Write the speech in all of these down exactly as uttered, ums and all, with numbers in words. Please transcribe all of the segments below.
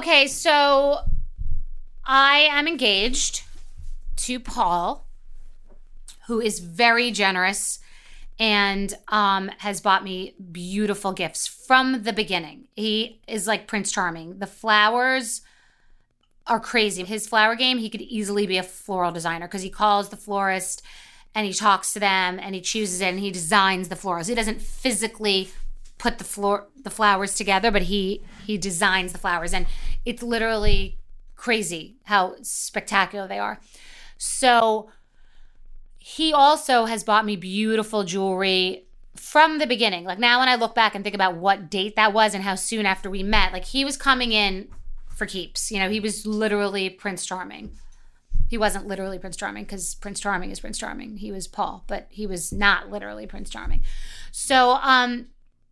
Okay, so I am engaged to Paul, who is very generous and um, has bought me beautiful gifts from the beginning. He is like Prince Charming. The flowers are crazy. His flower game, he could easily be a floral designer because he calls the florist and he talks to them and he chooses it and he designs the florals. He doesn't physically put the floor the flowers together, but he he designs the flowers, and it's literally crazy how spectacular they are. So he also has bought me beautiful jewelry from the beginning. Like now when I look back and think about what date that was and how soon after we met, like he was coming in for keeps. You know, he was literally Prince Charming. He wasn't literally Prince Charming because Prince Charming is Prince Charming. He was Paul, but he was not literally Prince Charming. So um,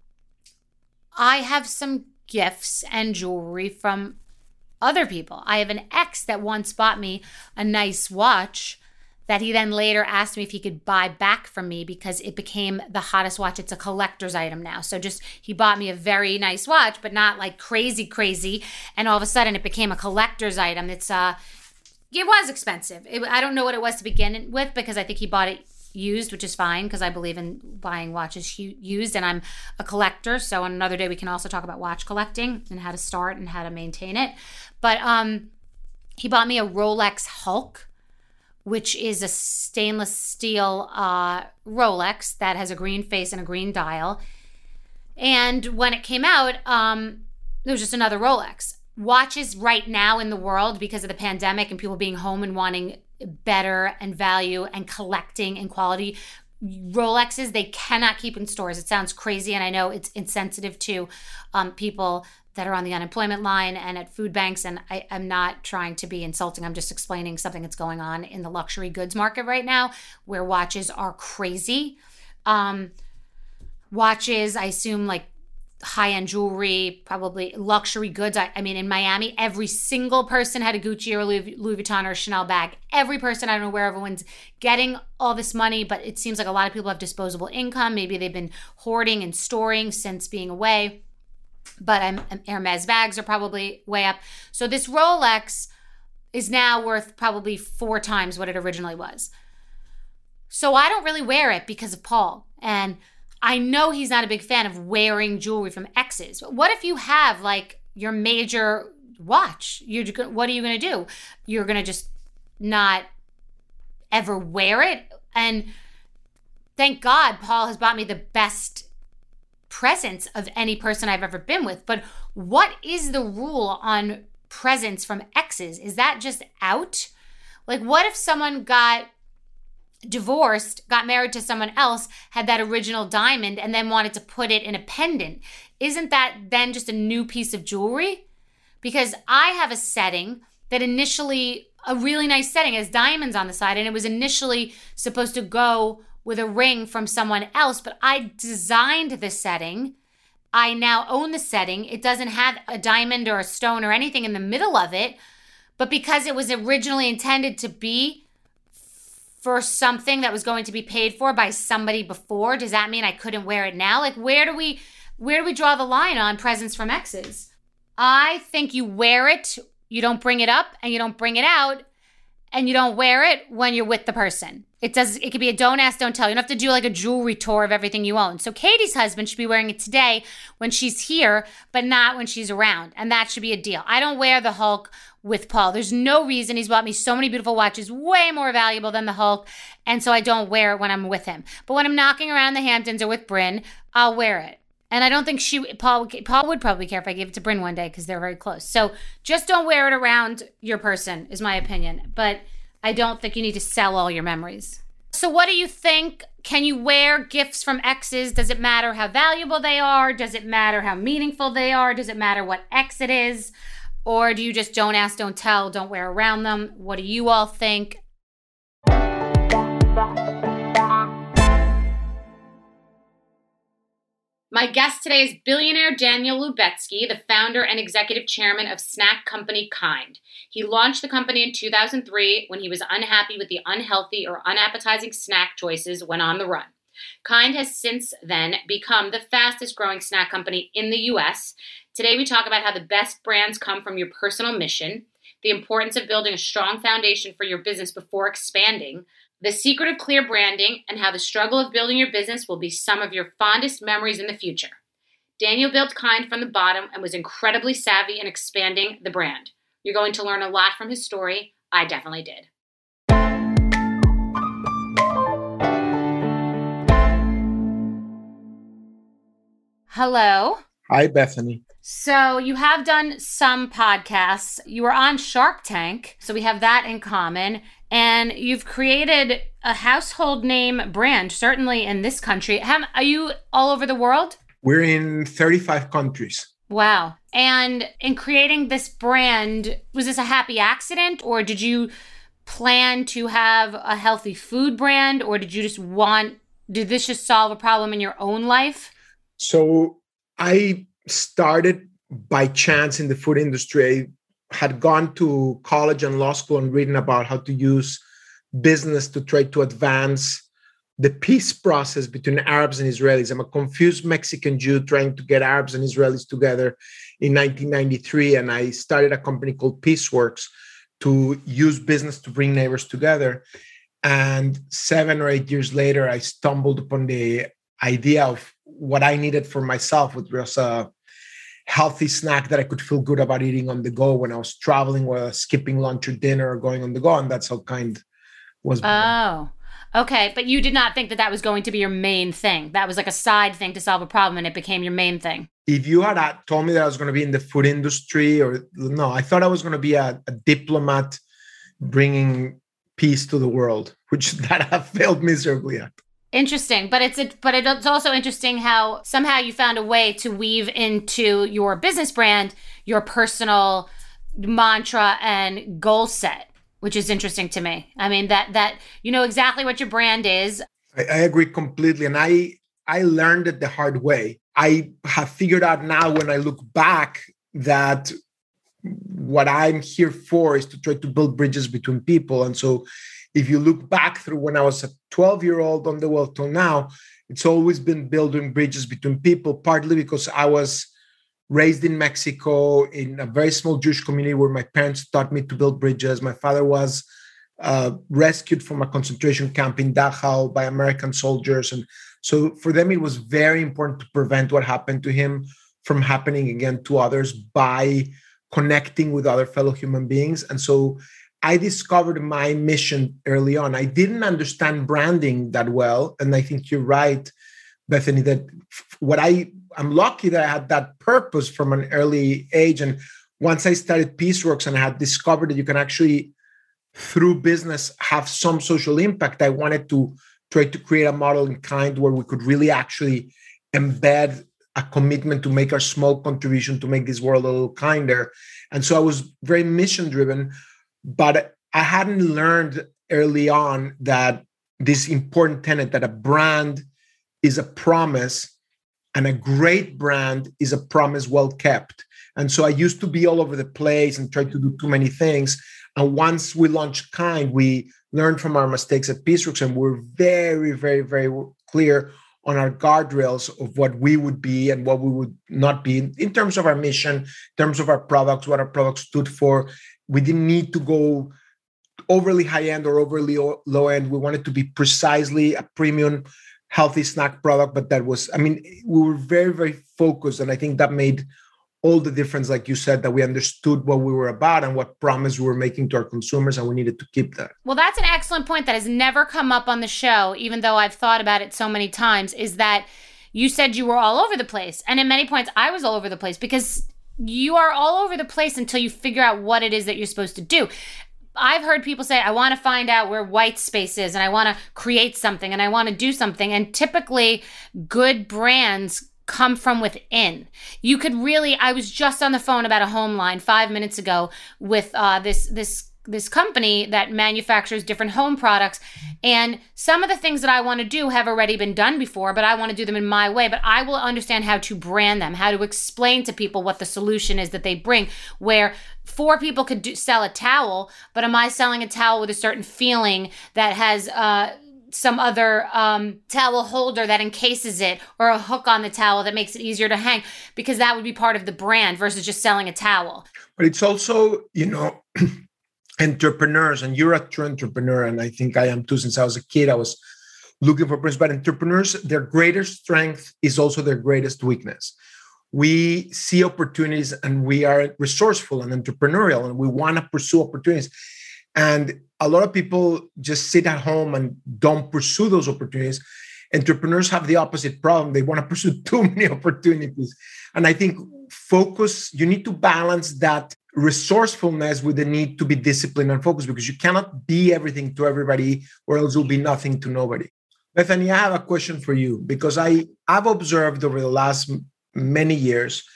I have some gifts and jewelry from other people. I have an ex that once bought me a nice watch that he then later asked me if he could buy back from me because it became the hottest watch. It's a collector's item now. So just, he bought me a very nice watch, but not like crazy, crazy. And all of a sudden it became a collector's item. It's, uh, it was expensive. It, I don't know what it was to begin with because I think he bought it used, which is fine because I believe in buying watches used and I'm a collector. So on another day, we can also talk about watch collecting and how to start and how to maintain it. But um, he bought me a Rolex Hulk, which is a stainless steel uh, Rolex that has a green face and a green dial. And when it came out, um, it was just another Rolex. Watches right now in the world, because of the pandemic and people being home and wanting better and value and collecting and quality, Rolexes, they cannot keep in stores. It sounds crazy, and I know it's insensitive to um, people that are on the unemployment line and at food banks, and I, I'm not trying to be insulting. I'm just explaining something that's going on in the luxury goods market right now where watches are crazy. Um, watches, I assume like high-end jewelry, probably luxury goods. I, I mean, in Miami, every single person had a Gucci or Louis, Louis Vuitton or a Chanel bag. Every person, I don't know where everyone's getting all this money, but it seems like a lot of people have disposable income. Maybe they've been hoarding and storing since being away. But I'm, Hermes bags are probably way up. So this Rolex is now worth probably four times what it originally was. So I don't really wear it because of Paul. And I know he's not a big fan of wearing jewelry from exes. But what if you have like your major watch? You're what are you going to do? You're going to just not ever wear it? And thank God Paul has bought me the best presents of any person I've ever been with. But what is the rule on presents from exes? Is that just out? Like what if someone got divorced, got married to someone else, had that original diamond, and then wanted to put it in a pendant? Isn't that then just a new piece of jewelry? Because I have a setting that initially, a really nice setting, has diamonds on the side, and it was initially supposed to go with a ring from someone else, but I designed the setting. I now own the setting. It doesn't have a diamond or a stone or anything in the middle of it, but because it was originally intended to be for something that was going to be paid for by somebody before, does that mean I couldn't wear it now? Like where do we where do we draw the line on presents from exes? I think you wear it, you don't bring it up, and you don't bring it out, and you don't wear it when you're with the person. It does. It could be a don't ask, don't tell. You don't have to do like a jewelry tour of everything you own. So Katie's husband should be wearing it today when she's here, but not when she's around. And that should be a deal. I don't wear the Hulk with Paul. There's no reason. He's bought me so many beautiful watches, way more valuable than the Hulk. And so I don't wear it when I'm with him. But when I'm knocking around the Hamptons or with Bryn, I'll wear it. And I don't think she, Paul, Paul would probably care if I gave it to Bryn one day because they're very close. So just don't wear it around your person is my opinion. But I don't think you need to sell all your memories. So what do you think? Can you wear gifts from exes? Does it matter how valuable they are? Does it matter how meaningful they are? Does it matter what ex it is? Or do you just don't ask, don't tell, don't wear around them? What do you all think? My guest today is billionaire Daniel Lubetzky, the founder and executive chairman of snack company Kind. He launched the company in two thousand three when he was unhappy with the unhealthy or unappetizing snack choices when on the run. Kind has since then become the fastest growing snack company in the U S, Today, we talk about how the best brands come from your personal mission, the importance of building a strong foundation for your business before expanding, the secret of clear branding, and how the struggle of building your business will be some of your fondest memories in the future. Daniel built Kind from the bottom and was incredibly savvy in expanding the brand. You're going to learn a lot from his story. I definitely did. Hello. Hi, Bethany. So you have done some podcasts. You were on Shark Tank, so we have that in common. And you've created a household name brand, certainly in this country. How, are you all over the world? We're in thirty-five countries. Wow. And in creating this brand, was this a happy accident, or did you plan to have a healthy food brand, or did you just want, did this just solve a problem in your own life? So I started by chance in the food industry. I had gone to college and law school and reading about how to use business to try to advance the peace process between Arabs and Israelis. I'm a confused Mexican Jew trying to get Arabs and Israelis together in nineteen ninety-three. And I started a company called Peaceworks to use business to bring neighbors together. And seven or eight years later, I stumbled upon the idea of what I needed for myself, which was a healthy snack that I could feel good about eating on the go when I was traveling, or skipping lunch or dinner or going on the go. And that's how Kind was born. Oh, okay. But you did not think that that was going to be your main thing. That was like a side thing to solve a problem, and it became your main thing. If you had told me that I was going to be in the food industry, or no, I thought I was going to be a, a diplomat bringing peace to the world, which that I failed miserably at. Interesting, but it's a, but it's also interesting how somehow you found a way to weave into your business brand your personal mantra and goal set, which is interesting to me. I mean, that that you know exactly what your brand is. I, I agree completely, and I I learned it the hard way. I have figured out now, when I look back, that what I'm here for is to try to build bridges between people. And so if you look back through when I was a twelve-year-old on the world till now, it's always been building bridges between people, partly because I was raised in Mexico in a very small Jewish community where my parents taught me to build bridges. My father was uh, rescued from a concentration camp in Dachau by American soldiers. And so for them, it was very important to prevent what happened to him from happening again to others by connecting with other fellow human beings. And so I discovered my mission early on. I didn't understand branding that well. And I think you're right, Bethany, that what I, I'm lucky that I had that purpose from an early age. And once I started Peaceworks and I had discovered that you can actually, through business, have some social impact, I wanted to try to create a model in Kind where we could really actually embed a commitment to make our small contribution to make this world a little kinder. And so I was very mission driven. But I hadn't learned early on that this important tenet that a brand is a promise, and a great brand is a promise well kept. And so I used to be all over the place and try to do too many things. And once we launched Kind, we learned from our mistakes at Peaceworks, and we're very, very, very clear on our guardrails of what we would be and what we would not be in terms of our mission, in terms of our products, what our products stood for. We didn't need to go overly high end or overly low end. We wanted to be precisely a premium, healthy snack product. But that was, I mean, we were very, very focused. And I think that made all the difference, like you said, that we understood what we were about and what promise we were making to our consumers, and we needed to keep that. Well, that's an excellent point that has never come up on the show, even though I've thought about it so many times, is that you said you were all over the place. And at many points, I was all over the place, because you are all over the place until you figure out what it is that you're supposed to do. I've heard people say, I want to find out where white space is, and I want to create something, and I want to do something. And typically, good brands come from within. You could really, I was just on the phone about a home line five minutes ago with uh, this this this company that manufactures different home products. And some of the things that I want to do have already been done before, but I want to do them in my way. But I will understand how to brand them, how to explain to people what the solution is that they bring, where four people could do, sell a towel, but am I selling a towel with a certain feeling that has uh, some other um, towel holder that encases it, or a hook on the towel that makes it easier to hang, because that would be part of the brand versus just selling a towel. But it's also, you know, entrepreneurs, and you're a true entrepreneur, and I think I am too. Since I was a kid, I was looking for business. But entrepreneurs, their greatest strength is also their greatest weakness. We see opportunities, and we are resourceful and entrepreneurial, and we want to pursue opportunities. And a lot of people just sit at home and don't pursue those opportunities. Entrepreneurs have the opposite problem. They want to pursue too many opportunities. And I think focus, you need to balance that resourcefulness with the need to be disciplined and focused, because you cannot be everything to everybody, or else you'll be nothing to nobody. Bethany, I have a question for you, because I, I've observed over the last many years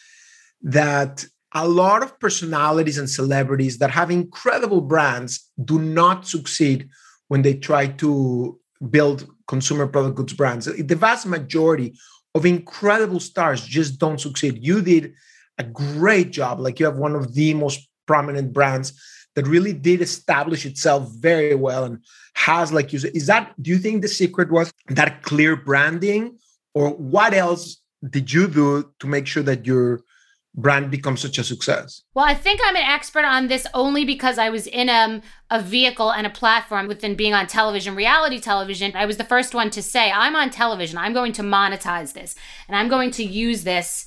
that a lot of personalities and celebrities that have incredible brands do not succeed when they try to build consumer product goods brands. The vast majority of incredible stars just don't succeed. You did a great job. Like, you have one of the most prominent brands that really did establish itself very well and has, like you said, is that, do you think the secret was that clear branding, or what else did you do to make sure that your brand becomes such a success? Well, I think I'm an expert on this only because I was in um, a vehicle and a platform within being on television, reality television. I was the first one to say, I'm on television. I'm going to monetize this, and I'm going to use this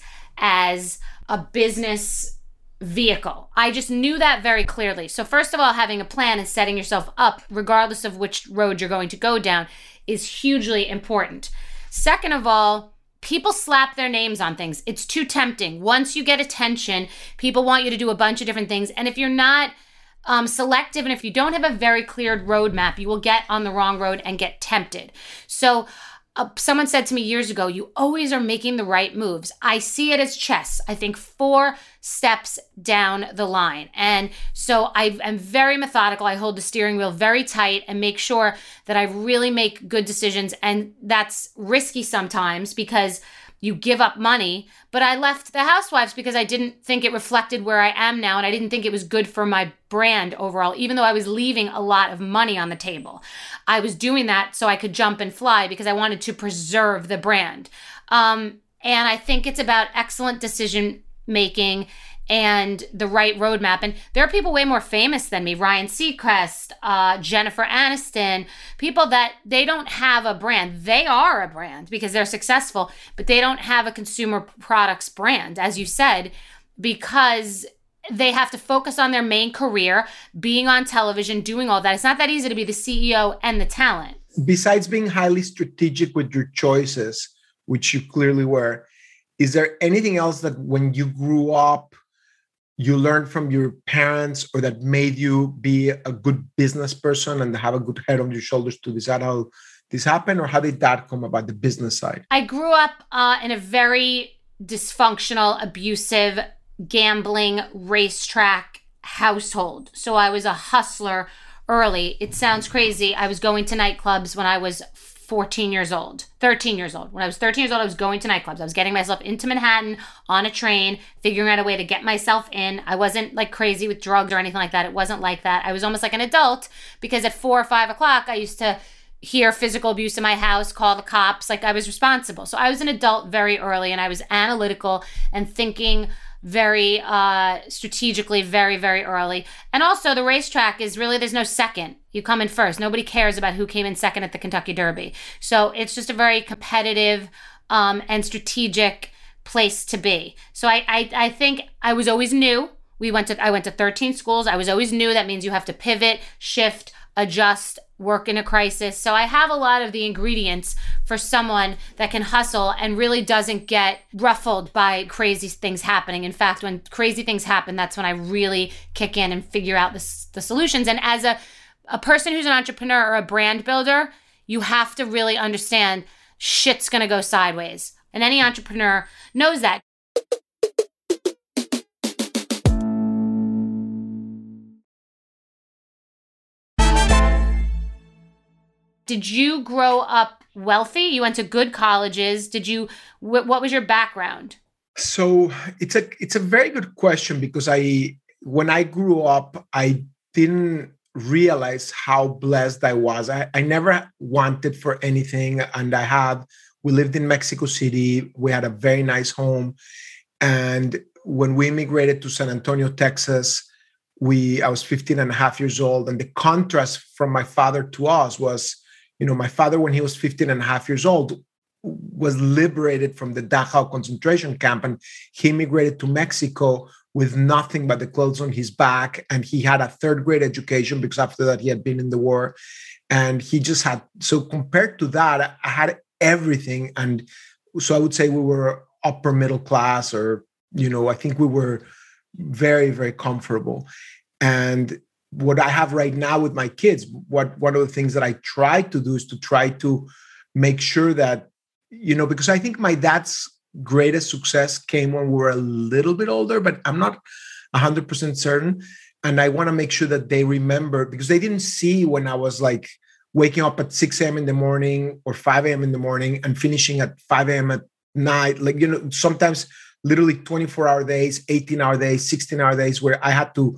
as a business vehicle. I just knew that very clearly. So first of all, having a plan and setting yourself up, regardless of which road you're going to go down, is hugely important. Second of all, people slap their names on things. It's too tempting. Once you get attention, people want you to do a bunch of different things. And if you're not um, selective, and if you don't have a very cleared roadmap, you will get on the wrong road and get tempted. So uh, someone said to me years ago, you always are making the right moves. I see it as chess. I think four steps down the line. And so I am very methodical. I hold the steering wheel very tight and make sure that I really make good decisions. And that's risky sometimes because you give up money. But I left the Housewives because I didn't think it reflected where I am now. And I didn't think it was good for my brand overall, even though I was leaving a lot of money on the table. I was doing that so I could jump and fly because I wanted to preserve the brand. Um, and I think it's about excellent decision making and the right roadmap. And there are people way more famous than me, Ryan Seacrest, uh, Jennifer Aniston, people that they don't have a brand. They are a brand because they're successful, but they don't have a consumer products brand, as you said, because they have to focus on their main career, being on television, doing all that. It's not that easy to be the C E O and the talent. Besides being highly strategic with your choices, which you clearly were, is there anything else that when you grew up, you learned from your parents, or that made you be a good business person and have a good head on your shoulders to decide how this happened? Or how did that come about, the business side? I grew up uh, in a very dysfunctional, abusive, gambling, racetrack household. So I was a hustler early. It sounds crazy. I was going to nightclubs when I was fourteen years old, thirteen years old. When I was thirteen years old, I was going to nightclubs. I was getting myself into Manhattan on a train, figuring out a way to get myself in. I wasn't like crazy with drugs or anything like that. It wasn't like that. I was almost like an adult because at four or five o'clock, I used to hear physical abuse in my house, call the cops. Like, I was responsible. So I was an adult very early, and I was analytical and thinking very uh, strategically, very, very early. And also the racetrack is really, there's no second. You come in first. Nobody cares about who came in second at the Kentucky Derby. So it's just a very competitive um, and strategic place to be. So I, I, I think I was always new. We went to, I went to thirteen schools. I was always new. That means you have to pivot, shift, adjust, work in a crisis. So I have a lot of the ingredients for someone that can hustle and really doesn't get ruffled by crazy things happening. In fact, when crazy things happen, that's when I really kick in and figure out the, the solutions. And as a, a person who's an entrepreneur or a brand builder, you have to really understand shit's going to go sideways. And any entrepreneur knows that. Did you grow up wealthy? You went to good colleges. Did you, wh- what was your background? So it's a, it's a very good question, because I, when I grew up, I didn't, realize how blessed I was. I, I never wanted for anything. And I had, we lived in Mexico City. We had a very nice home. And when we immigrated to San Antonio, Texas, we, I was fifteen and a half years old. And the contrast from my father to us was, you know, my father, when he was fifteen and a half years old, was liberated from the Dachau concentration camp. And he immigrated to Mexico with nothing but the clothes on his back. And he had a third grade education because after that he had been in the war. And he just had, so compared to that, I had everything. And so I would say we were upper middle class, or, you know, I think we were very, very comfortable. And what I have right now with my kids, what one of the things that I try to do is to try to make sure that, you know, because I think my dad's greatest success came when we were a little bit older, but I'm not one hundred percent certain. And I want to make sure that they remember, because they didn't see when I was like waking up at six a.m. in the morning or five a.m. in the morning and finishing at five a.m. at night. Like, you know, sometimes literally twenty-four hour days, eighteen hour days, sixteen hour days, where I had to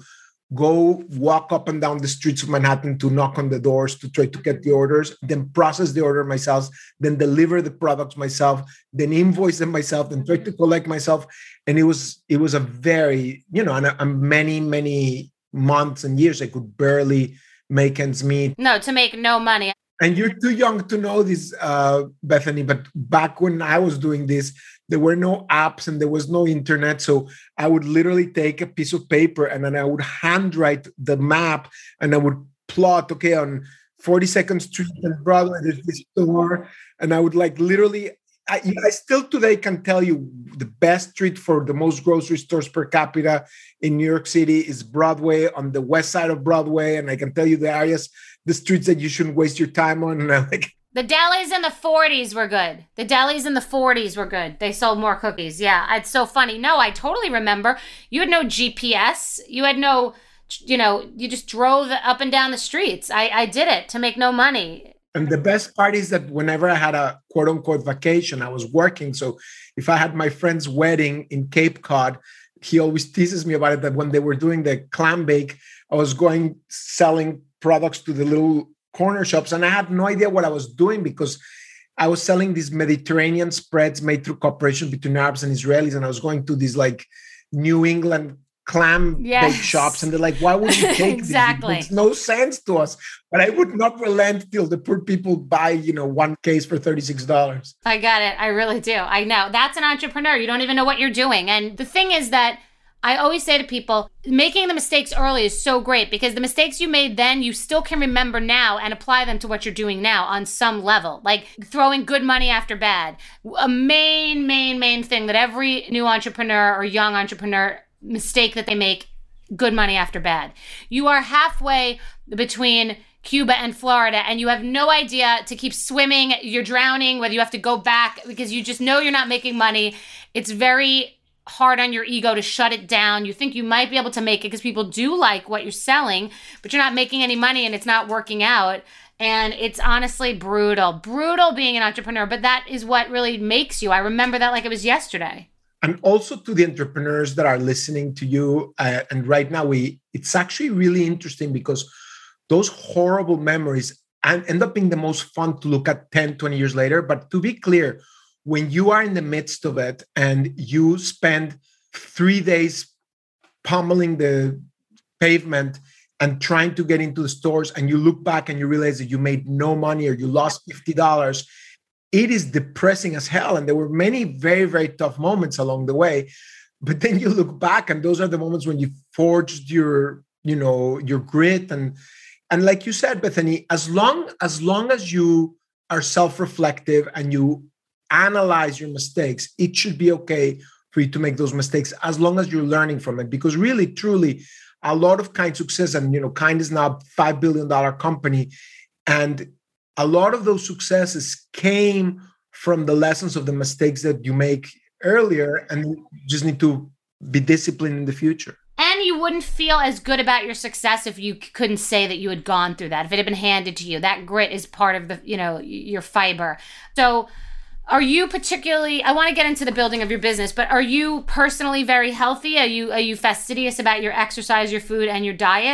go walk up and down the streets of Manhattan to knock on the doors to try to get the orders, then process the order myself, then deliver the products myself, then invoice them myself, then try to collect myself. And it was it was a very, you know, and, and many, many months and years I could barely make ends meet. No, to make no money. And you're too young to know this, uh, Bethany, but back when I was doing this, there were no apps and there was no internet. So I would literally take a piece of paper and then I would handwrite the map and I would plot, okay, on forty-second Street and Broadway, there's this store. And I would like literally, I, I still today can tell you the best street for the most grocery stores per capita in New York City is Broadway, on the west side of Broadway. And I can tell you the areas, the streets that you shouldn't waste your time on. And I'm like, the delis in the forties were good. The delis in the forties were good. They sold more cookies. Yeah, it's so funny. No, I totally remember. You had no G P S. You had no, you know, you just drove up and down the streets. I, I did it to make no money. And the best part is that whenever I had a quote unquote vacation, I was working. So if I had my friend's wedding in Cape Cod, he always teases me about it, that when they were doing the clam bake, I was going selling products to the little corner shops. And I had no idea what I was doing because I was selling these Mediterranean spreads made through cooperation between Arabs and Israelis. And I was going to these like New England clam yes. bake shops. And they're like, why would you take exactly. these? It makes no sense to us. But I would not relent till the poor people buy, you know, one case for thirty-six dollars. I got it. I really do. I know. That's an entrepreneur. You don't even know what you're doing. And the thing is that I always say to people, making the mistakes early is so great because the mistakes you made then, you still can remember now and apply them to what you're doing now on some level. Like throwing good money after bad. A main, main, main thing that every new entrepreneur or young entrepreneur mistake that they make, good money after bad. You are halfway between Cuba and Florida and you have no idea to keep swimming. You're drowning, whether you have to go back because you just know you're not making money. It's very hard on your ego to shut it down. You think you might be able to make it because people do like what you're selling, but you're not making any money and it's not working out. And it's honestly brutal, brutal being an entrepreneur, but that is what really makes you. I remember that like it was yesterday. And also to the entrepreneurs that are listening to you. Uh, and right now, we it's actually really interesting because those horrible memories end up being the most fun to look at ten, twenty years later. But to be clear, when you are in the midst of it and you spend three days pummeling the pavement and trying to get into the stores and you look back and you realize that you made no money or you lost fifty dollars, it is depressing as hell. And there were many very, very tough moments along the way. But then you look back and those are the moments when you forged your, you know, your grit. And, and like you said, Bethany, as long, as long as you are self-reflective and you analyze your mistakes, it should be okay for you to make those mistakes as long as you're learning from it. Because really, truly, a lot of Kind success, and you know, Kind is now a five billion dollars company, and a lot of those successes came from the lessons of the mistakes that you make earlier, and you just need to be disciplined in the future. And you wouldn't feel as good about your success if you couldn't say that you had gone through that, if it had been handed to you. That grit is part of the, you know, your fiber. So are you particularly, I want to get into the building of your business, but are you personally very healthy? Are you are you fastidious about your exercise, your food, and your diet?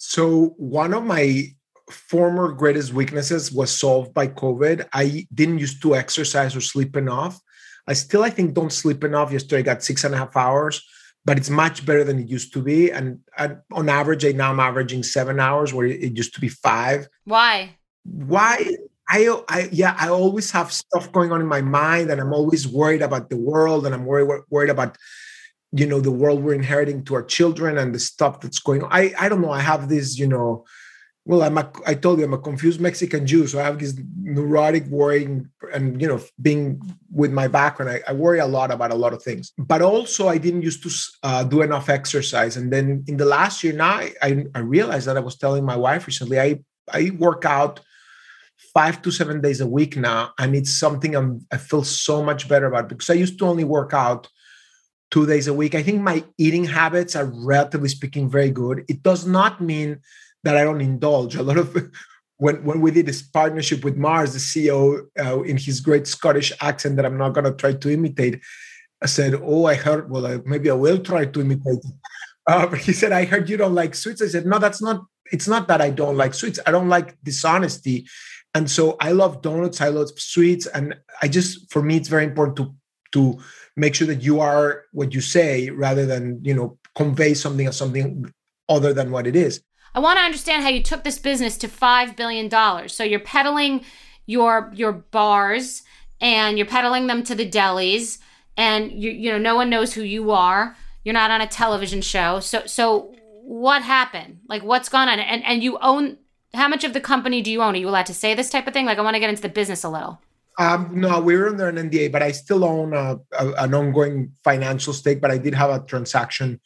So one of my former greatest weaknesses was solved by COVID. I didn't used to exercise or sleep enough. I still, I think, don't sleep enough. Yesterday I got six and a half hours, but it's much better than it used to be. And, and on average, I now I'm averaging seven hours where it used to be five. Why? Why? I, I, yeah, I always have stuff going on in my mind, and I'm always worried about the world, and I'm worried, worried about, you know, the world we're inheriting to our children and the stuff that's going on. I, I don't know. I have this, you know, well, I'm a, I told you I'm a confused Mexican Jew. So I have this neurotic worrying and, you know, being with my background, I, I worry a lot about a lot of things. But also I didn't used to uh, do enough exercise. And then in the last year now, I, I realized that I was telling my wife recently, I, I work out five to seven days a week now. And it's something I'm, I feel so much better about, because I used to only work out two days a week. I think my eating habits are, relatively speaking, very good. It does not mean that I don't indulge. A lot of, when, when we did this partnership with Mars, the C E O, uh, in his great Scottish accent that I'm not going to try to imitate, I said, oh, I heard, well, I, maybe I will try to imitate it. Uh, but he said, I heard you don't like sweets. I said, no, that's not, it's not that I don't like sweets. I don't like dishonesty. And so I love donuts, I love sweets. And I just, for me, it's very important to, to make sure that you are what you say, rather than, you know, convey something as something other than what it is. I want to understand how you took this business to five billion dollars. So you're peddling your your bars, and you're peddling them to the delis, and you you know no one knows who you are. You're not on a television show. So so what happened? Like, what's gone on? And and you own, how much of the company do you own? Are you allowed to say this type of thing? Like, I want to get into the business a little. Um, no, we're under an N D A, but I still own a, a, an ongoing financial stake. But I did have a transaction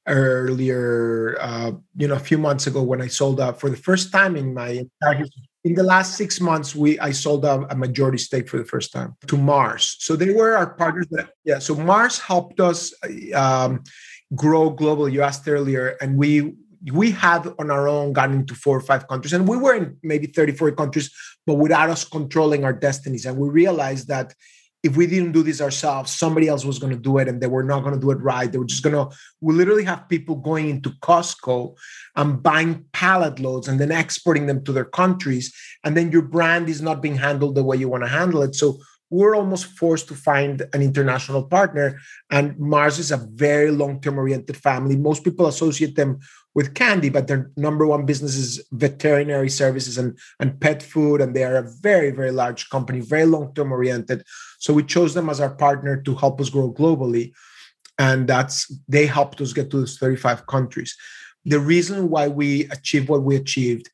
earlier, uh, you know, a few months ago, when I sold up for the first time in my entire history. In the last six months, we I sold a, a majority stake for the first time to Mars. So they were our partners. That, yeah. So Mars helped us um, grow globally. You asked earlier, and we we had on our own gotten into four or five countries, and we were in maybe thirty, forty countries, but without us controlling our destinies. And we realized that if we didn't do this ourselves, somebody else was going to do it, and they were not going to do it right. They were just going to, we literally have people going into Costco and buying pallet loads and then exporting them to their countries. And then your brand is not being handled the way you want to handle it. So we're almost forced to find an international partner. And Mars is a very long-term oriented family. Most people associate them with candy, but their number one business is veterinary services and, and pet food. And they are a very, very large company, very long-term oriented. So we chose them as our partner to help us grow globally. And that's, they helped us get to those thirty-five countries. The reason why we achieved what we achieved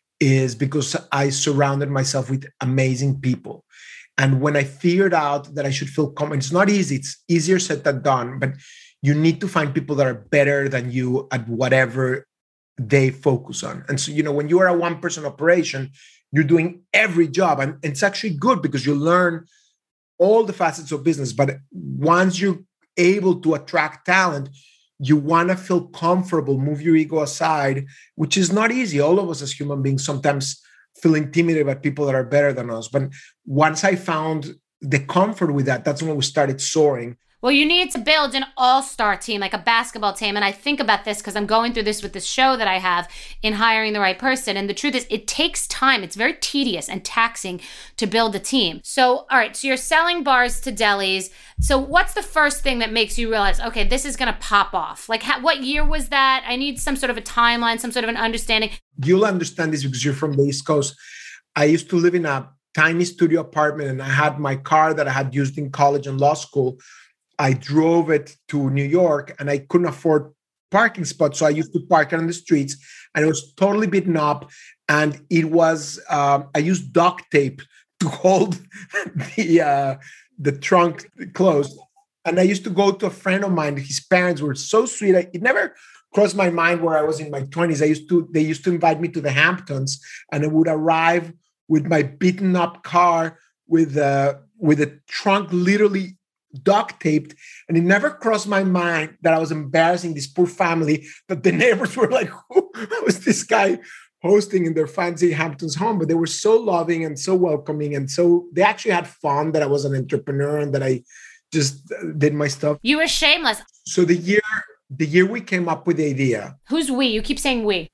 is because I surrounded myself with amazing people. And when I figured out that I should feel confident, it's not easy, it's easier said than done, but you need to find people that are better than you at whatever they focus on. And so, you know, when you are a one-person operation, you're doing every job. And it's actually good because you learn all the facets of business. But once you're able to attract talent, you want to feel comfortable, move your ego aside, which is not easy. All of us as human beings sometimes feel intimidated by people that are better than us. But once I found the comfort with that, that's when we started soaring. Well, you need to build an all-star team, like a basketball team. And I think about this because I'm going through this with this show that I have in hiring the right person. And the truth is, it takes time. It's very tedious and taxing to build a team. So, all right, so you're selling bars to delis. So what's the first thing that makes you realize, okay, this is going to pop off? Like, how, what year was that? I need some sort of a timeline, some sort of an understanding. You'll understand this because you're from the East Coast. I used to live in a tiny studio apartment, and I had my car that I had used in college and law school. I drove it to New York, and I couldn't afford parking spots. So I used to park it on the streets, and it was totally beaten up. And it was, um, I used duct tape to hold the, uh, the trunk closed. And I used to go to a friend of mine. His parents were so sweet. I, it never crossed my mind where I was in my twenties. I used to, they used to invite me to the Hamptons, and I would arrive with my beaten up car with, uh, with a trunk literally duct taped, and it never crossed my mind that I was embarrassing this poor family, that the neighbors were like, who was this guy hosting in their fancy Hamptons home? But they were so loving and so welcoming, and so they actually had fun that I was an entrepreneur and that I just did my stuff. You were shameless. So the year the year we came up with the idea. Who's we? You keep saying we.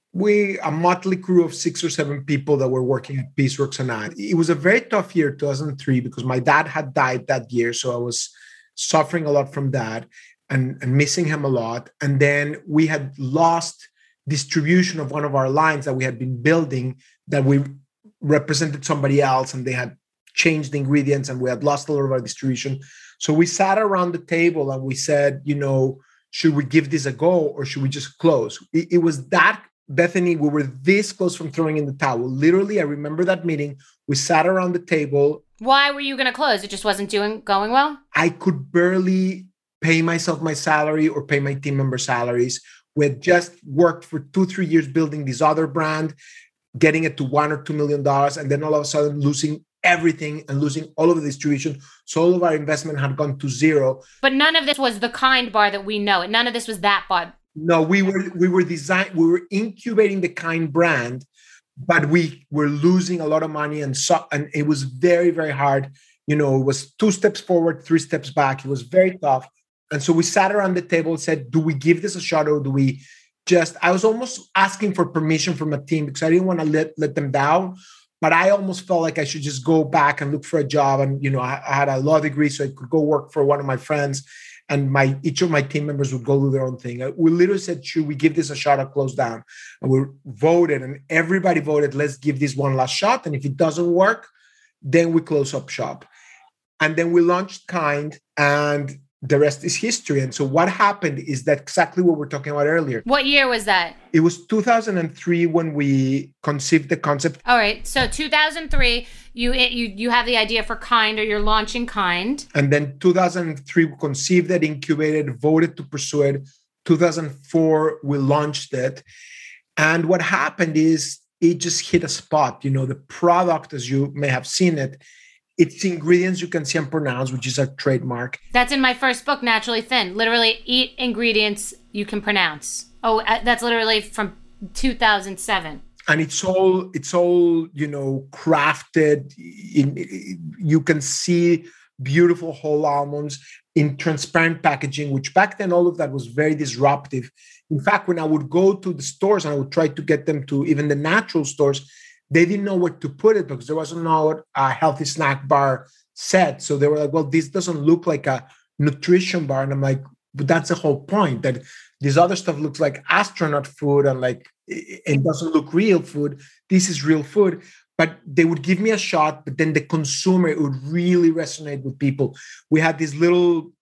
We, a motley crew of six or seven people that were working at Peaceworks and I. It was a very tough year, two thousand three, because my dad had died that year. So I was suffering a lot from that and, and missing him a lot. And then we had lost distribution of one of our lines that we had been building, that we represented somebody else, and they had changed the ingredients, and we had lost a lot of our distribution. So we sat around the table and we said, you know, should we give this a go or should we just close? It, it was that, Bethany, we were this close from throwing in the towel. Literally, I remember that meeting. We sat around the table. Why were you going to close? It just wasn't doing going well? I could barely pay myself my salary or pay my team member salaries. We had just worked for two, three years building this other brand, getting it to one or two million dollars, and then all of a sudden losing everything and losing all of the distribution. So all of our investment had gone to zero. But none of this was the Kind bar that we know. None of this was that bar. No, we were we were design we were incubating the Kind brand, but we were losing a lot of money, and so and it was very, very hard. You know, it was two steps forward, three steps back. It was very tough. And so we sat around the table and said, do we give this a shot or do we just, I was almost asking for permission from a team because I didn't want to let, let them down. But I almost felt like I should just go back and look for a job. And, you know, I, I had a law degree, so I could go work for one of my friends, and my each of my team members would go do their own thing. We literally said, should we give this a shot or close down? And we voted, and everybody voted, let's give this one last shot. And if it doesn't work, then we close up shop. And then we launched Kind, and the rest is history. And so what happened is that exactly what we're talking about earlier. What year was that? It was two thousand three when we conceived the concept. All right. So two thousand three, you you you have the idea for Kind, or you're launching Kind. And then two thousand three, we conceived it, incubated, voted to pursue it. two thousand four, we launched it. And what happened is it just hit a spot. You know, the product, as you may have seen it, it's ingredients you can see and pronounce, which is our trademark. That's in my first book, Naturally Thin. Literally, eat ingredients you can pronounce. Oh, that's literally from two thousand seven. And it's all, it's all, you know, crafted. In, you can see beautiful whole almonds in transparent packaging, which back then, all of that was very disruptive. In fact, when I would go to the stores and I would try to get them to even the natural stores, they didn't know where to put it because there wasn't no a healthy snack bar set. So they were like, well, this doesn't look like a nutrition bar. And I'm like, but that's the whole point, that this other stuff looks like astronaut food and like it doesn't look real food. This is real food. But they would give me a shot, but then the consumer, it would really resonate with people. We had these little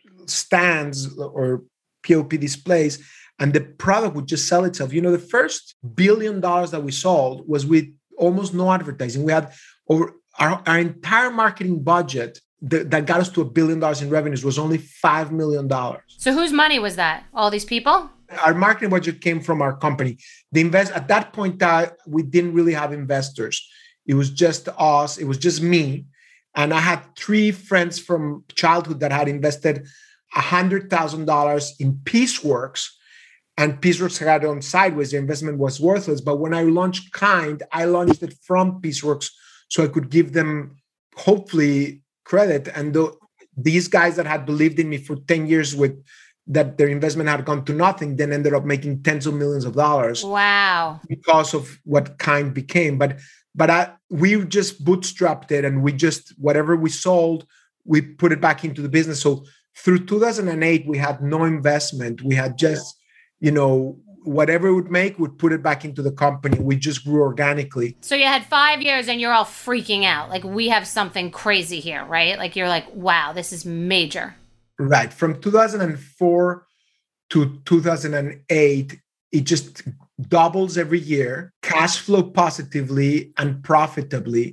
stands or P O P displays, and the product would just sell itself. You know, the first billion dollars that we sold was with almost no advertising. We had over our, our entire marketing budget that, that got us to a billion dollars in revenues was only five million dollars. So whose money was that? All these people? Our marketing budget came from our company. The invest at that point, uh, we didn't really have investors. It was just us. It was just me. And I had three friends from childhood that had invested one hundred thousand dollars in Peaceworks. And Peaceworks had gone sideways. The investment was worthless. But when I launched Kind, I launched it from Peaceworks so I could give them, hopefully, credit. And the, these guys that had believed in me for ten years with that their investment had gone to nothing, then ended up making tens of millions of dollars. Wow. Because of what Kind became. But but I, we just bootstrapped it, and we just, whatever we sold, we put it back into the business. So through two thousand eight, we had no investment. We had just, you know, whatever it would make, we'd put it back into the company. We just grew organically. So you had five years and you're all freaking out. Like, we have something crazy here, right? Like, you're like, wow, this is major. Right. From two thousand four to two thousand eight, it just doubles every year, cash flow positively and profitably.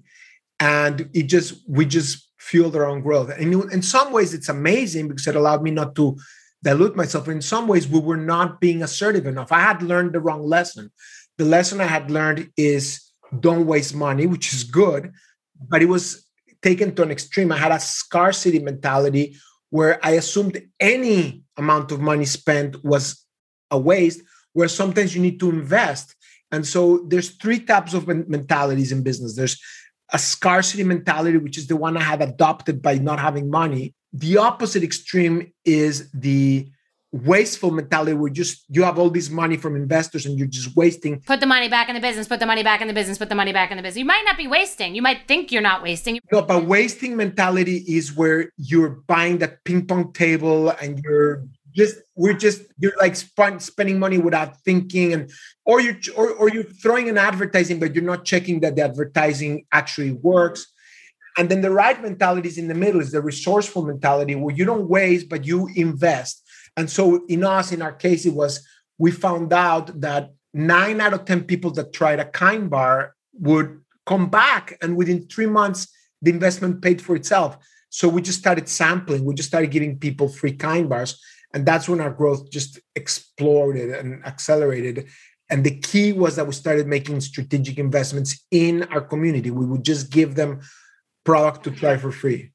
And it just, we just fueled our own growth. And in some ways, it's amazing because it allowed me not to dilute myself. In some ways, we were not being assertive enough. I had learned the wrong lesson. The lesson I had learned is don't waste money, which is good, but it was taken to an extreme. I had a scarcity mentality where I assumed any amount of money spent was a waste, where sometimes you need to invest. And so there's three types of mentalities in business. There's a scarcity mentality, which is the one I had adopted by not having money. The opposite extreme is the wasteful mentality where just you have all this money from investors and you're just wasting. Put the money back in the business, put the money back in the business, put the money back in the business. You might not be wasting. You might think you're not wasting. No, but wasting mentality is where you're buying that ping pong table and you're just, we're just, you're like sp- spending money without thinking, and or you're, or, or you're throwing an advertising, but you're not checking that the advertising actually works. And then the right mentality is in the middle, is the resourceful mentality where you don't waste, but you invest. And so in us, in our case, it was, we found out that nine out of ten people that tried a Kind bar would come back. And within three months, the investment paid for itself. So we just started sampling. We just started giving people free Kind bars. And that's when our growth just exploded and accelerated. And the key was that we started making strategic investments in our community. We would just give them product to try for free.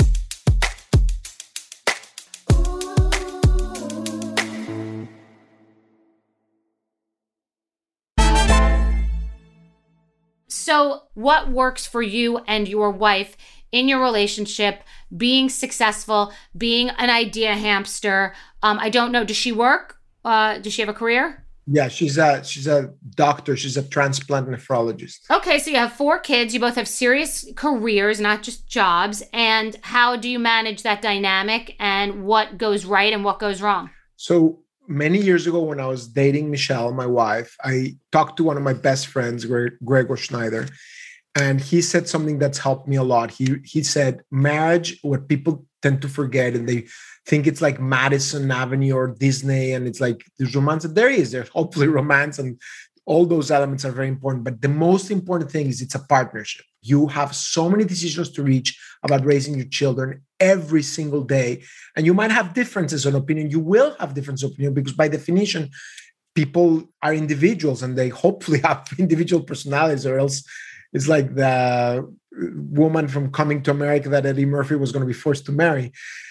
So what works for you and your wife in your relationship, being successful, being an idea hamster? Um, I don't know. Does she work? Uh, does she have a career? Yeah, she's a she's a doctor. She's a transplant nephrologist. Okay, so you have four kids. You both have serious careers, not just jobs. And how do you manage that dynamic, and what goes right and what goes wrong? So many years ago, when I was dating Michelle, my wife, I talked to one of my best friends, Gregor Schneider, and he said something that's helped me a lot. He he said, marriage, what people tend to forget, and they think it's like Madison Avenue or Disney, and it's like there's romance. There is, there's hopefully romance, and all those elements are very important. But the most important thing is it's a partnership. You have so many decisions to reach about raising your children every single day. And you might have differences in opinion. You will have difference of opinion because by definition, people are individuals and they hopefully have individual personalities, or else it's like the woman from Coming to America that Eddie Murphy was going to be forced to marry.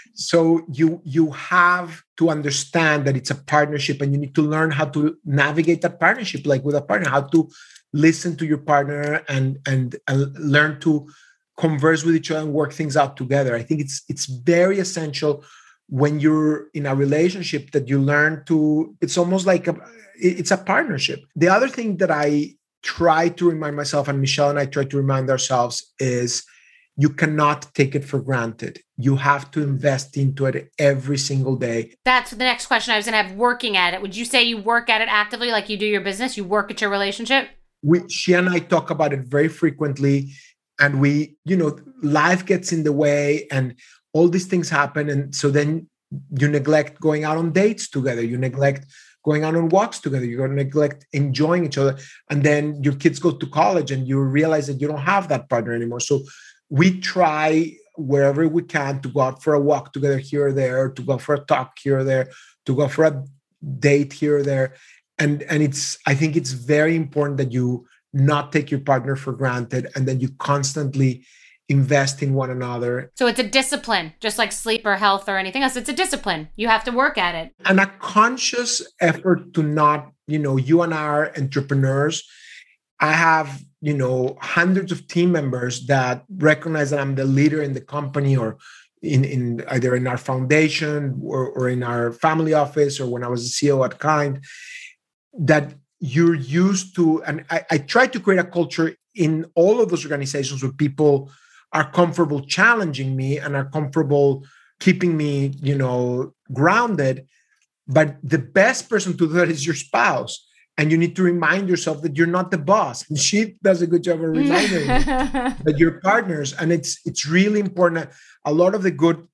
So you you have to understand that it's a partnership, and you need to learn how to navigate that partnership, like with a partner, how to listen to your partner and and, and learn to converse with each other and work things out together. I think it's it's very essential when you're in a relationship that you learn to, it's almost like a, it's a partnership. The other thing that I try to remind myself, and Michelle and I try to remind ourselves, is you cannot take it for granted. You have to invest into it every single day. That's the next question I was going to have, working at it. Would you say you work at it actively like you do your business? You work at your relationship? We, she and I talk about it very frequently. And we, you know, life gets in the way and all these things happen. And so then you neglect going out on dates together. You neglect going out on walks together. You're going to neglect enjoying each other. And then your kids go to college and you realize that you don't have that partner anymore. So we try wherever we can to go out for a walk together here or there, to go for a talk here or there, to go for a date here or there. And, and it's, I think it's very important that you not take your partner for granted and that you constantly invest in one another. So it's a discipline, just like sleep or health or anything else. It's a discipline. You have to work at it. And a conscious effort to not, you know, you and I are entrepreneurs. I have, you know, hundreds of team members that recognize that I'm the leader in the company, or in, in either in our foundation or, or in our family office, or when I was a C E O at Kind, that you're used to. And I, I try to create a culture in all of those organizations where people are comfortable challenging me and are comfortable keeping me, you know, grounded. But the best person to do that is your spouse. And you need to remind yourself that you're not the boss. And she does a good job of reminding you that you're partners. And it's it's really important. A lot of the good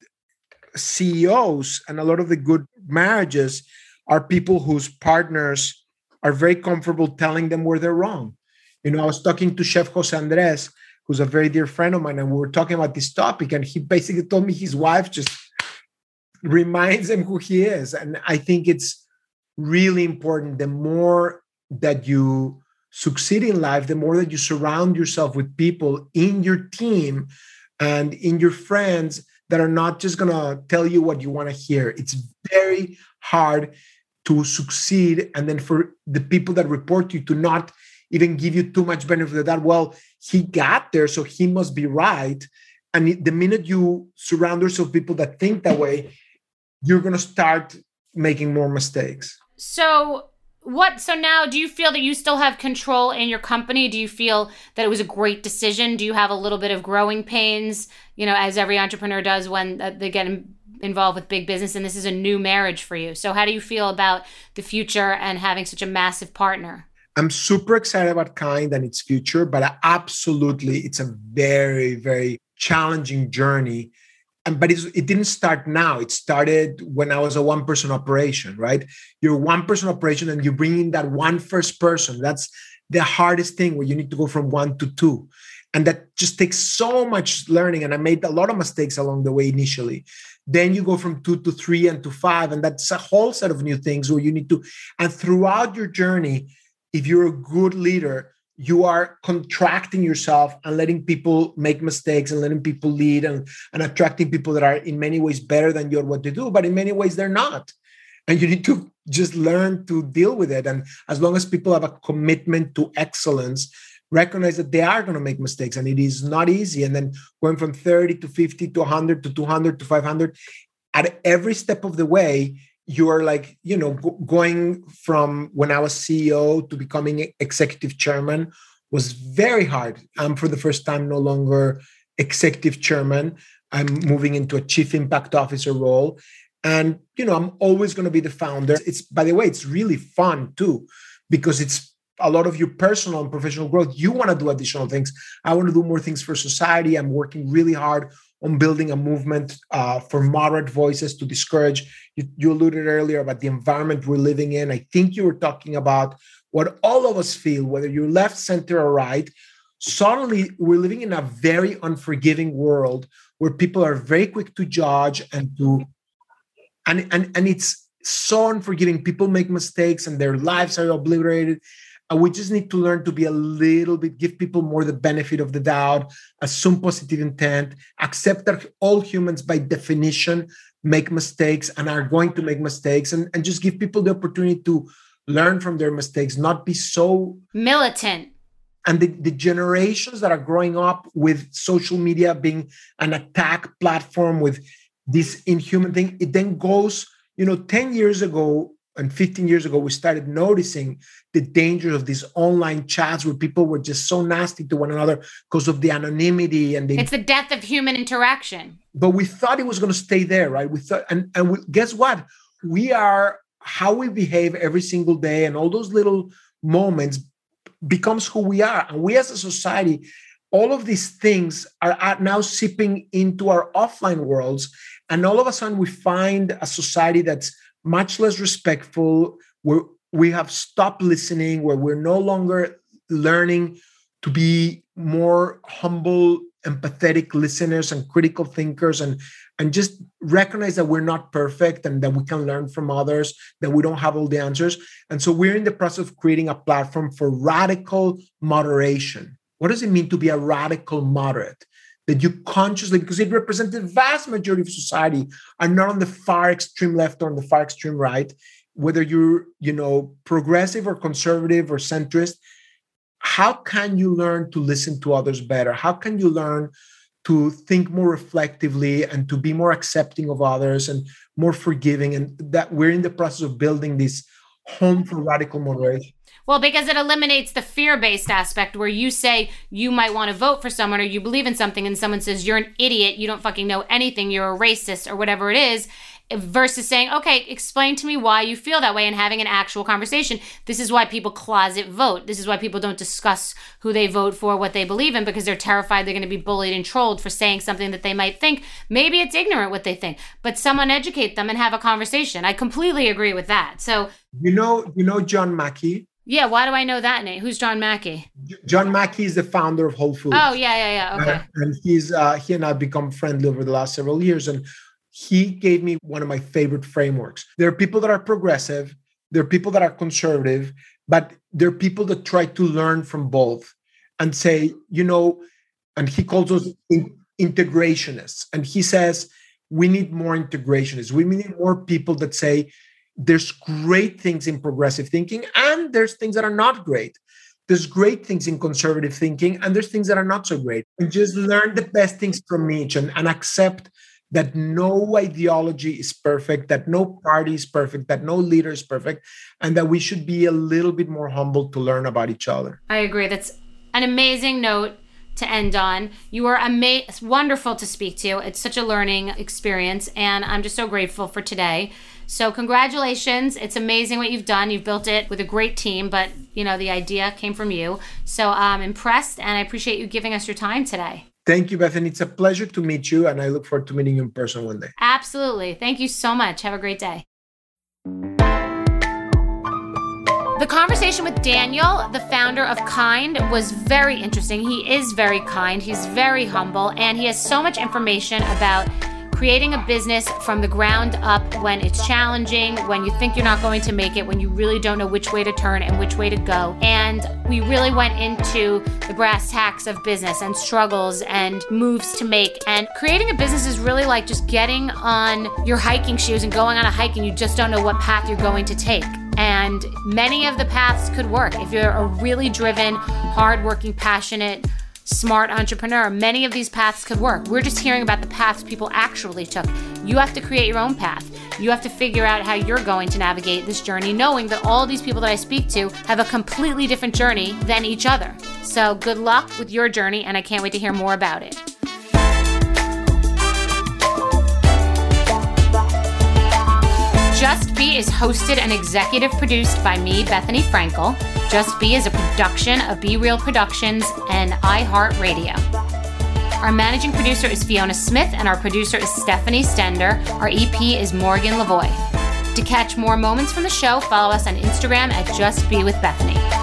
C E Os and a lot of the good marriages are people whose partners are very comfortable telling them where they're wrong. You know, I was talking to Chef Jose Andres, who's a very dear friend of mine, and we were talking about this topic. And he basically told me his wife just reminds him who he is. And I think it's really important. The more that you succeed in life, the more that you surround yourself with people in your team and in your friends that are not just going to tell you what you want to hear. It's very hard to succeed. And then for the people that report to you to not even give you too much benefit of that. Well, he got there, so he must be right. And the minute you surround yourself with people that think that way, you're going to start making more mistakes. So what, so now do you feel that you still have control in your company? Do you feel that it was a great decision? Do you have a little bit of growing pains, you know, as every entrepreneur does when they get in, involved with big business, and this is a new marriage for you? So how do you feel about the future and having such a massive partner? I'm super excited about Kind and its future, but absolutely, it's a very, very challenging journey. And, but it's, it didn't start now. It started when I was a one-person operation, right? You're a one-person operation and you bring in that one first person. That's the hardest thing, where you need to go from one to two. And that just takes so much learning. And I made a lot of mistakes along the way initially. Then you go from two to three and to five. And that's a whole set of new things where you need to, and throughout your journey, if you're a good leader, you are contracting yourself and letting people make mistakes and letting people lead and, and attracting people that are in many ways better than you at what they do, but in many ways they're not. And you need to just learn to deal with it. And as long as people have a commitment to excellence, recognize that they are going to make mistakes, and it is not easy. And then going from thirty to fifty to one hundred to two hundred to five hundred, at every step of the way, you are like, you know, go- going from when I was C E O to becoming executive chairman was very hard. I'm for the first time no longer executive chairman. I'm moving into a chief impact officer role. And, you know, I'm always going to be the founder. It's, by the way, it's really fun too, because it's a lot of your personal and professional growth. You want to do additional things. I want to do more things for society. I'm working really hard on building a movement uh, for moderate voices to discourage. You, you alluded earlier about the environment we're living in. I think you were talking about what all of us feel, whether you're left, center, or right. Suddenly, we're living in a very unforgiving world where people are very quick to judge and to, and, and, and it's so unforgiving. People make mistakes and their lives are obliterated. And we just need to learn to be a little bit, give people more the benefit of the doubt, assume positive intent, accept that all humans by definition make mistakes and are going to make mistakes, and, and just give people the opportunity to learn from their mistakes, not be so militant. And the, the generations that are growing up with social media being an attack platform with this inhuman thing, it then goes, you know, ten years ago, and fifteen years ago, we started noticing the danger of these online chats where people were just so nasty to one another because of the anonymity and the. It's the death of human interaction. But we thought it was going to stay there, right? We thought, and and we, guess what? We are how we behave every single day, and all those little moments becomes who we are. And we as a society, all of these things are, are now seeping into our offline worlds, and all of a sudden we find a society that's much less respectful, where we have stopped listening, where we're no longer learning to be more humble, empathetic listeners and critical thinkers, and, and just recognize that we're not perfect and that we can learn from others, that we don't have all the answers. And so we're in the process of creating a platform for radical moderation. What does it mean to be a radical moderate? That you consciously, because it represents the vast majority of society, are not on the far extreme left or on the far extreme right, whether you're, you know, progressive or conservative or centrist. How can you learn to listen to others better? How can you learn to think more reflectively and to be more accepting of others and more forgiving? And that we're in the process of building this home for radical moderation. Well, because it eliminates the fear-based aspect where you say you might want to vote for someone or you believe in something and someone says you're an idiot, you don't fucking know anything, you're a racist or whatever it is, versus saying, okay, explain to me why you feel that way and having an actual conversation. This is why people closet vote. This is why people don't discuss who they vote for, what they believe in, because they're terrified they're going to be bullied and trolled for saying something that they might think. Maybe it's ignorant what they think, but someone educate them and have a conversation. I completely agree with that. So, you know, you know John Mackey? Yeah, why do I know that name? Who's John Mackey? John Mackey is the founder of Whole Foods. Oh, yeah, yeah, yeah. Okay. Uh, and he's uh, he and I have become friendly over the last several years. And he gave me one of my favorite frameworks. There are people that are progressive. There are people that are conservative. But there are people that try to learn from both and say, you know, and he calls those in- integrationists. And he says, we need more integrationists. We need more people that say, there's great things in progressive thinking and there's things that are not great. There's great things in conservative thinking and there's things that are not so great. And just learn the best things from each and, and accept that no ideology is perfect, that no party is perfect, that no leader is perfect, and that we should be a little bit more humble to learn about each other. I agree. That's an amazing note to end on. You are ama- wonderful to speak to. It's such a learning experience, and I'm just so grateful for today. So congratulations. It's amazing what you've done. You've built it with a great team, but you know, the idea came from you. So I'm impressed, and I appreciate you giving us your time today. Thank you, Bethany. It's a pleasure to meet you, and I look forward to meeting you in person one day. Absolutely. Thank you so much. Have a great day. The conversation with Daniel, the founder of Kind, was very interesting. He is very kind. He's very humble, and he has so much information about creating a business from the ground up when it's challenging, when you think you're not going to make it, when you really don't know which way to turn and which way to go. And we really went into the brass tacks of business and struggles and moves to make. And creating a business is really like just getting on your hiking shoes and going on a hike, and you just don't know what path you're going to take. And many of the paths could work. If you're a really driven, hardworking, passionate, smart entrepreneur, many of these paths could work. We're just hearing about the paths people actually took. You have to create your own path. You have to figure out how you're going to navigate this journey, knowing that all these people that I speak to have a completely different journey than each other. So good luck with your journey, and I can't wait to hear more about it. Just Be is hosted and executive produced by me, Bethany Frankel. Just Be is a production of Be Real Productions and iHeartRadio. Our managing producer is Fiona Smith, and our producer is Stephanie Stender. Our E P is Morgan Lavoie. To catch more moments from the show, follow us on Instagram at Just Be with Bethany.